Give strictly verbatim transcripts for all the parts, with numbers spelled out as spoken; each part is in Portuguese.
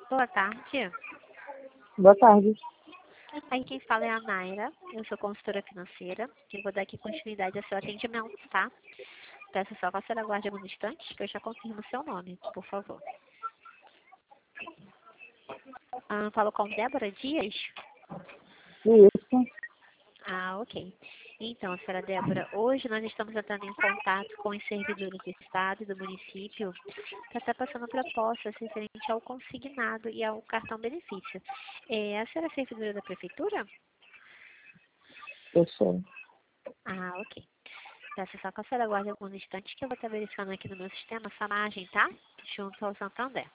Boa tarde. Boa tarde. Aí quem fala é a Naira, eu sou consultora financeira e vou dar aqui continuidade ao seu atendimento, tá? Peço só que a senhora aguarde alguns instantes que eu já confirmo o seu nome, por favor. Ah, falo com Débora Dias? Isso. Ah, ok. Então, senhora Débora, hoje nós estamos entrando em contato com os servidores do Estado e do município para estar passando propostas referente ao consignado e ao cartão benefício. É, a senhora é servidora da Prefeitura? Eu sou. Ah, ok. Peço só que a senhora aguarde alguns instantes que eu vou estar verificando aqui no meu sistema essa margem, tá? Junto ao Santander.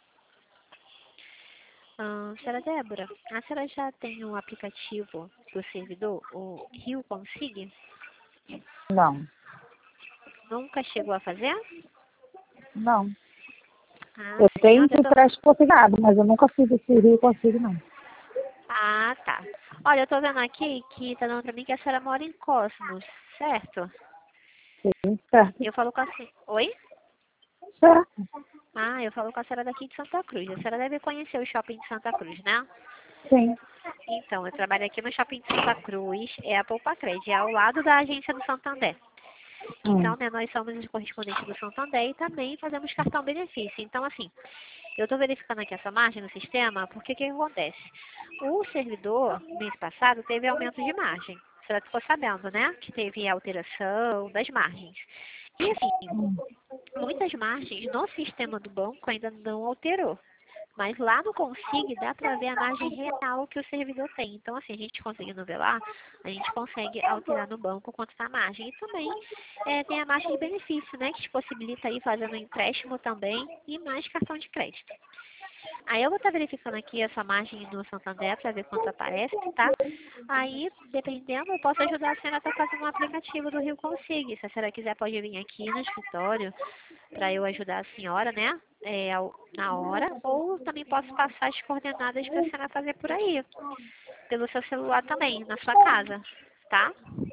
Ah, senhora Débora, a senhora já tem um aplicativo do servidor, o Rio Consig? Não. Nunca chegou a fazer? Não. Ah, Eu sim. tenho Onde eu que tô... empréstimo consignado, mas eu nunca fiz esse Rio Consigo, não. Ah, tá. Olha, eu tô vendo aqui que tá dando pra mim que a senhora mora em Cosmos, certo? Sim, certo. Eu falo com a senhora... Oi? Certo. Ah, eu falo com a senhora daqui de Santa Cruz. A senhora deve conhecer o shopping de Santa Cruz, né? Sim. Então, eu trabalho aqui no shopping de Santa Cruz, é a Poupa-Cred, é ao lado da agência do Santander. Hum. Então, né, nós somos os correspondentes do Santander e também fazemos cartão benefício. Então, assim, eu estou verificando aqui essa margem no sistema, porque o que que acontece? O servidor, mês passado, teve aumento de margem. A senhora ficou sabendo, né? Que teve alteração das margens. E, assim, muitas margens no sistema do banco ainda não alterou. Mas lá no Consig dá para ver a margem real que o servidor tem. Então, assim, a gente conseguindo ver lá, a gente consegue alterar no banco quanto está a margem. E também é, tem a margem de benefício, né? Que te possibilita aí fazendo empréstimo também e mais cartão de crédito. Aí eu vou estar verificando aqui essa margem no Santander para ver quanto aparece, tá? Aí, dependendo, eu posso ajudar a senhora a estar fazendo um aplicativo do Rio Consig. Se a senhora quiser, pode vir aqui no escritório para eu ajudar a senhora, né? É, ao- na hora. Ou também posso passar as coordenadas para a senhora fazer por aí. Pelo seu celular também, na sua casa, tá?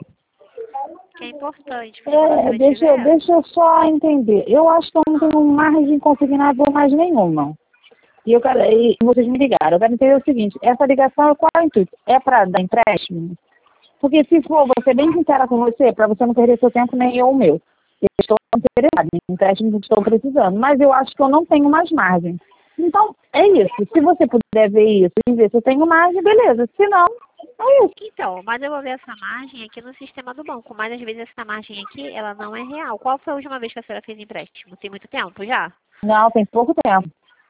Que é importante, porque quando a É, senhora deixa, eu- tiver... deixa eu só entender. Eu acho que eu não tenho margem consignado mais nenhuma. E eu quero, e vocês me ligaram. Eu quero entender o seguinte, essa ligação, qual é o intuito? É para dar empréstimo? Porque se for, vou ser bem sincera com você, para você não perder seu tempo nem eu o meu. Eu estou interessada em empréstimo que estou precisando, mas eu acho que eu não tenho mais margem. Então, é isso. Se você puder ver isso e ver se eu tenho margem, beleza. Se não, é isso. Então, mas eu vou ver essa margem aqui no sistema do banco. Mas às vezes essa margem aqui, ela não é real. Qual foi a última vez que a senhora fez empréstimo? Tem muito tempo já? Não, tem pouco tempo.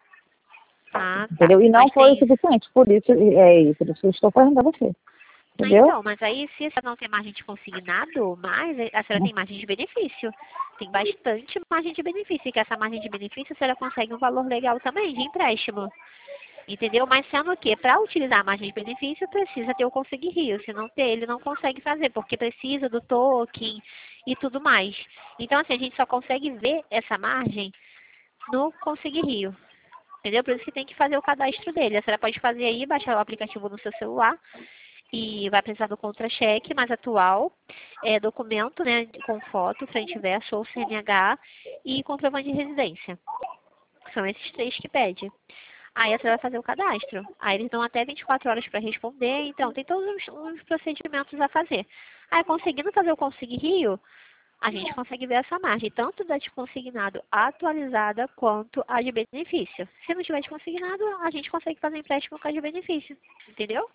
Ah, tá. Entendeu? E não Mas foi o tem... suficiente. Por isso, é isso. Por isso que eu estou fazendo a você. Ah, Entendeu? então, mas aí se você não tem margem de consignado, mas a senhora tem margem de benefício. Tem bastante margem de benefício. E com essa margem de benefício, a senhora consegue um valor legal também de empréstimo. Entendeu? Mas sendo o quê? Para utilizar a margem de benefício, precisa ter o Consig Rio. Se não ter, ele não consegue fazer, porque precisa do token e tudo mais. Então, assim, a gente só consegue ver essa margem no Consig Rio. Entendeu? Por isso que tem que fazer o cadastro dele. A senhora pode fazer aí, baixar o aplicativo no seu celular e vai precisar do contra-cheque mais atual, é, documento, né, com foto, frente e verso ou C N H e comprovante de residência. São esses três que pede. Aí você vai fazer o cadastro. Aí eles dão até vinte e quatro horas para responder, então tem todos os, os procedimentos a fazer. Aí conseguindo fazer o Consig Rio, a gente consegue ver essa margem, tanto da de consignado atualizada quanto a de benefício. Se não tiver de consignado, a gente consegue fazer empréstimo com a de benefício, entendeu?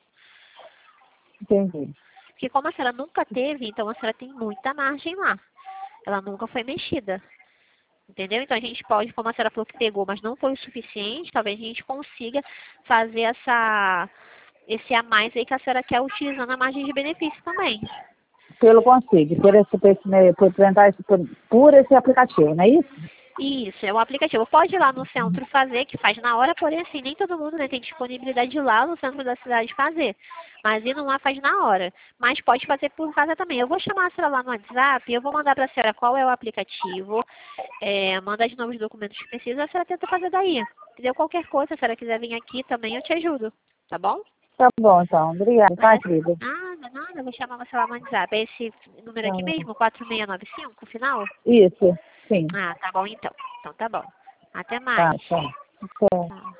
Entendi. Porque como a senhora nunca teve, então a senhora tem muita margem lá. Ela nunca foi mexida. Entendeu? Então a gente pode, como a senhora falou que pegou, mas não foi o suficiente, talvez a gente consiga fazer essa, esse a mais aí que a senhora quer utilizando a margem de benefício também. Pelo consigo, por esse, por esse, né, por, tentar esse, por, por esse aplicativo, não é isso? Isso, é o aplicativo. Pode ir lá no centro fazer, que faz na hora, porém assim, nem todo mundo, né, tem disponibilidade de ir lá no centro da cidade fazer. Mas indo lá faz na hora. Mas pode fazer por casa também. Eu vou chamar a senhora lá no WhatsApp, eu vou mandar para a senhora qual é o aplicativo, é, manda de novo os documentos que precisa, a senhora tenta fazer daí. Entendeu? Qualquer coisa, se a senhora quiser vir aqui também, eu te ajudo. Tá bom? Tá bom, então. Obrigada, Mas tá, é querida? nada, nada, eu vou chamar você lá no WhatsApp. É esse número aqui Tá. mesmo, quatro seis nove cinco, final? Isso, sim. Ah, tá bom então. Então tá bom. Até Tá, mais. tá. Tá. Tá.